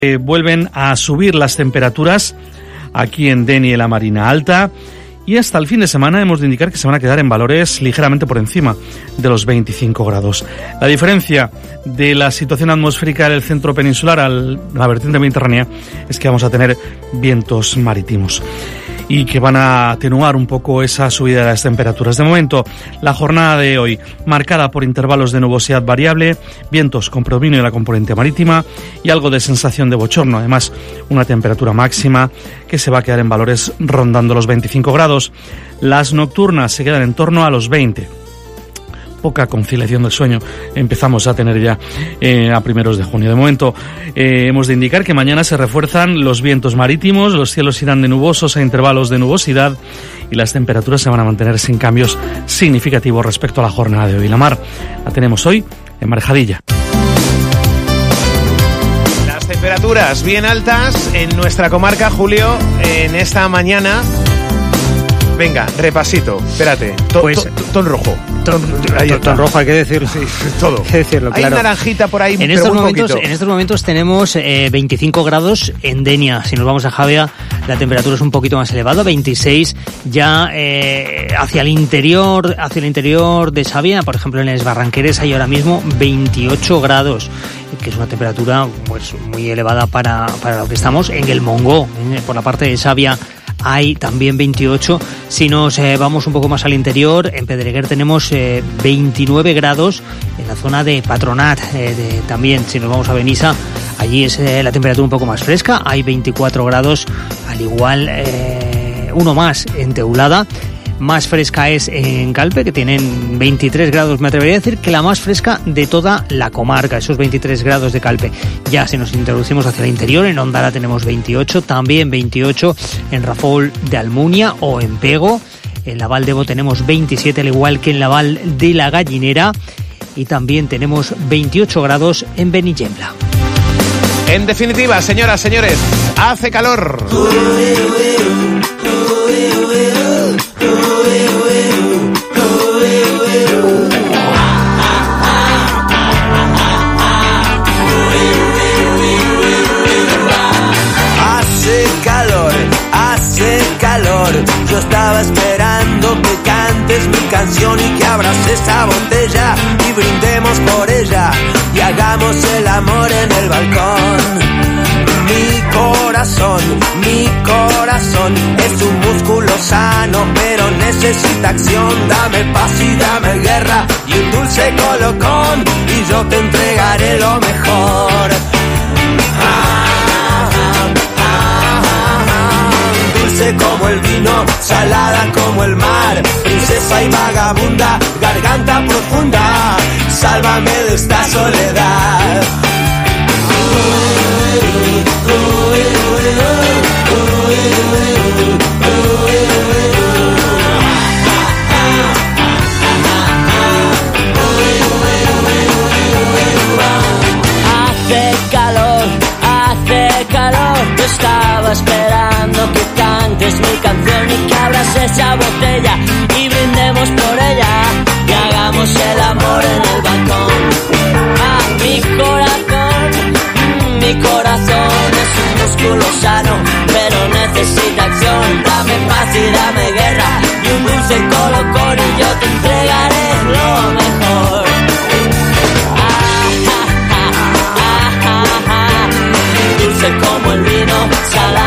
Vuelven a subir las temperaturas aquí en Deni y en la Marina Alta, y hasta el fin de semana hemos de indicar que se van a quedar en valores ligeramente por encima de los 25 grados. La diferencia de la situación atmosférica del centro peninsular a la vertiente mediterránea es que vamos a tener vientos marítimos y que van a atenuar un poco esa subida de las temperaturas. De momento, la jornada de hoy marcada por intervalos de nubosidad variable, vientos con predominio de la componente marítima y algo de sensación de bochorno. Además, una temperatura máxima que se va a quedar en valores rondando los 25 grados. Las nocturnas se quedan en torno a los 20. Poca conciliación del sueño empezamos a tener ya a primeros de junio. De momento hemos de indicar que mañana se refuerzan los vientos marítimos, los cielos irán de nubosos a intervalos de nubosidad y las temperaturas se van a mantener sin cambios significativos respecto a la jornada de hoy. La mar la tenemos hoy en Marejadilla. Las temperaturas bien altas en nuestra comarca, Julio, en esta mañana. Venga, repasito, espérate, ton rojo. Ton rojo, hay que decirlo. Sí, todo. Hay que decirlo, claro. Hay naranjita por ahí, en estos momentos tenemos 25 grados en Denia. Si nos vamos a Javea, la temperatura es un poquito más elevada, 26 ya hacia el interior de Xàbia, por ejemplo en Les Barranqueres hay ahora mismo 28 grados, que es una temperatura pues muy elevada para lo que estamos. En el Montgó, por la parte de Xàbia, hay también 28. Si nos vamos un poco más al interior, en Pedreguer tenemos 29 grados, en la zona de Patronat también. Si nos vamos a Benissa, allí es la temperatura un poco más fresca, hay 24 grados, al igual uno más en Teulada. Más fresca es en Calpe, que tienen 23 grados, me atrevería a decir que la más fresca de toda la comarca, esos 23 grados de Calpe. Ya si nos introducimos hacia el interior, en Ondara tenemos 28, también 28 en Rafol de Almunia o en Pego. En la Val d'Ebo tenemos 27, al igual que en la Val de la Gallinera, y también tenemos 28 grados en Benigembla. En definitiva, señoras, señores, hace calor. Hace calor, yo estaba esperando que cantes mi canción y que abras esa botella y brindemos por ella y hagamos el amor en el balcón. Mi corazón es un músculo sano, pero necesita acción. Dame paz y dame guerra y un dulce colocón y yo te entregaré lo mejor. Dulce como el vino, salada como el mar, princesa y vagabunda, garganta profunda, sálvame de esta soledad. Hace calor, yo estaba esperando que cantes mi canción y que abras esa botella y brindemos por ella y hagamos el amor en el balcón. Mi corazón es un músculo sano, pero necesita acción. Dame paz y dame guerra y un dulce colocón y yo te entregaré lo mejor. Dulce como el vino, salado